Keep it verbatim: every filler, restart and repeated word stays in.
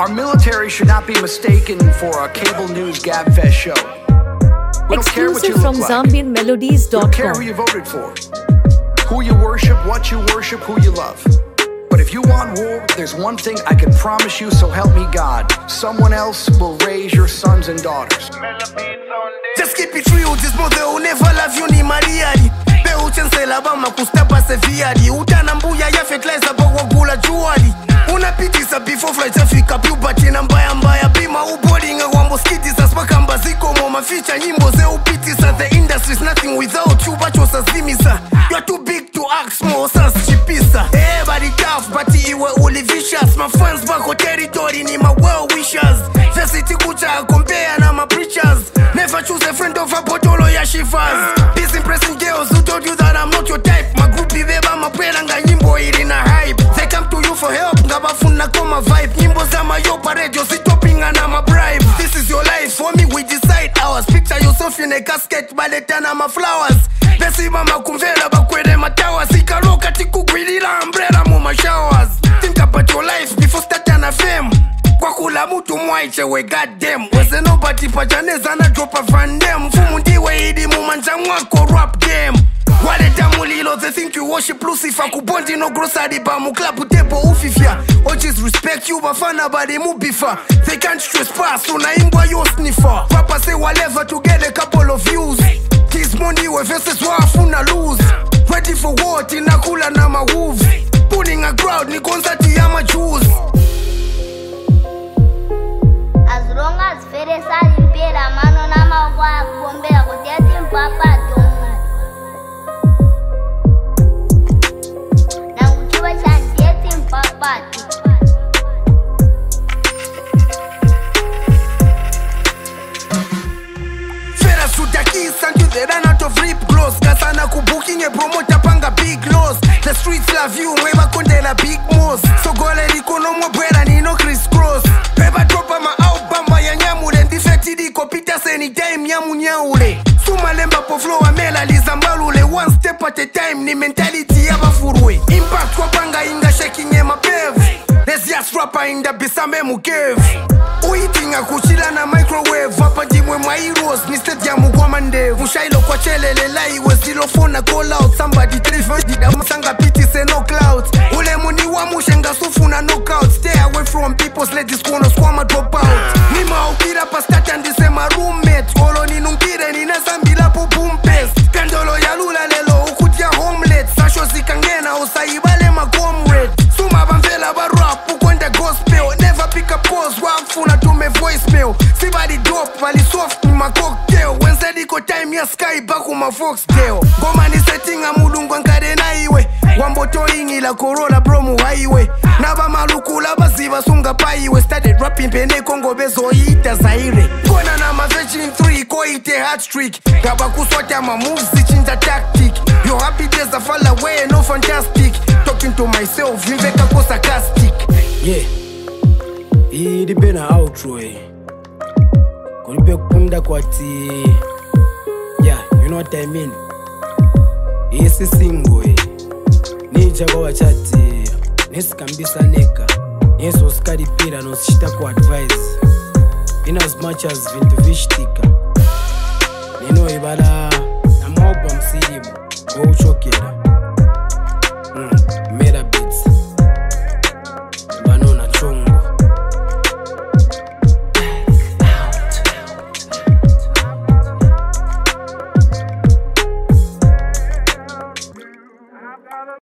Our military should not be mistaken for a cable news gabfest show. We don't care what you Exclusive from look like. Zambian Melodies We dot don't care who com. you voted for, who you worship, what you worship, who you love. But if you want war, there's one thing I can promise you, so help me God. Someone else will raise your sons and daughters. Just keep it real, this mother will never love you ni mariari. Pe uchensela bama kustapa seviari. Utana mbuya ya fertilizer pa wagula juali. Unapitisa before flight afika puberty na mbaya mbaya. Bima uboardinga kwa mosquitisa spakamba ziko mo maficha nyimbo ze upitisa. The industry's nothing without you, bacho sazimisa. You're too big to ask more, sas chipisa. Everybody tough, but iwe uli vicious. My fans bako territory ni my well wishers. Versity kucha compare na my preachers. Never choose a friend of a botolo ya shifas. These impressing girls who told you that I'm not your type. My groupie beba mapela nga nyimbo ili na hype. They come to you for help, ngabafuna koma vibe. Nyimbo za mayopa radio sitopinga na ma bribe. This is your life, for me we decide ours. Picture yourself in a casket, baletana ma flowers. Besi mama kumvela bakwele matawa. Sikaroka tikugwilila umbrella mu ma showers. Think about your life before starting a fame. Kwa kula mutu mwaiche we goddamn. Weze nobody pachaneza na drop a van them. Fumu ndiwe idi mumanja mwako rap game. Wale tamulilo they think you worship Lucifer. Kubondi no grocery ba mu club table ufifia. Oches respect you bafana badi mubifa. They can't trespass unaimbwa yo sniffer. Papa say whatever to get a couple of views. This money we versus wafuna lose. Ready for what inakula na ma wolves. Pulling a crowd ni concert ya ma Jews. As long as fere sali mpira mano na mawa ya kugombea kutiati mpapato na ukiwa chantieti mpapato. Fera suta keys and you they run out of lip gloss. Kasana kubuking a promoter panga big loss. The streets love you, mweba kondela big moss. So gole likono mwabwela nino crisscross. Beba dropa ma albamba ya nyamule. Ndifeti diko pita anytime nyamu nyaule. Suma lemba po flow amela lizambalule. One step at a time ni mentality ya bafurwe. Impact kwa panga inga shaking ema pev. Let's just rapper in the bisame mu cave. Uitinga kuchila na microwave. Wapa jimwe mwa heroes ni state ya mugoma ndevu. Mushailo kwa chelele lai we zilofona call out. Somebody trife dida musanga piti se no clouds. Ule muni wa mushenga sufu na knockout. Stay away from people's ladies kono squama drop out. Nima ukira pa start and this my roommate. Olo ni nunkire ni nasambila po boom paste. Kandolo ya lula lelo ukutia homelet. Sasho zikangena usaibale ma comrade. Suma bamvela ba rap ukwenda gospel. Never pick up calls wafuna tume voicemail. Sibadi dope vali soft ni ma cocktail. Wednesday diko time ya sky baku ma foxtail. Goma ni setting amulungu nkade na iwe. Wamboto ingi la Corolla bro mu highway. Naba maluku la baziva sunga pa iwe. Started rapping pene Kongo bezo ita Zaire. Kona na ma virgin three ko ite hat trick. Gaba kuswata ma moves zichinja tactic. Your happy days a fall away no fantastic. Talking to myself viveka ko sarcastic. Yeah, hii di bena outro eh. Kunipe kunda kwa ti. Yeah, you know what I mean. Hii si single eh. Nija kwa wachati. Nisi kambisa neka. Yesu usikari pira no sishita kwa advice. In as much as vintu vishtika. Nino ibala na maupa msilimu. Kwa uchokera.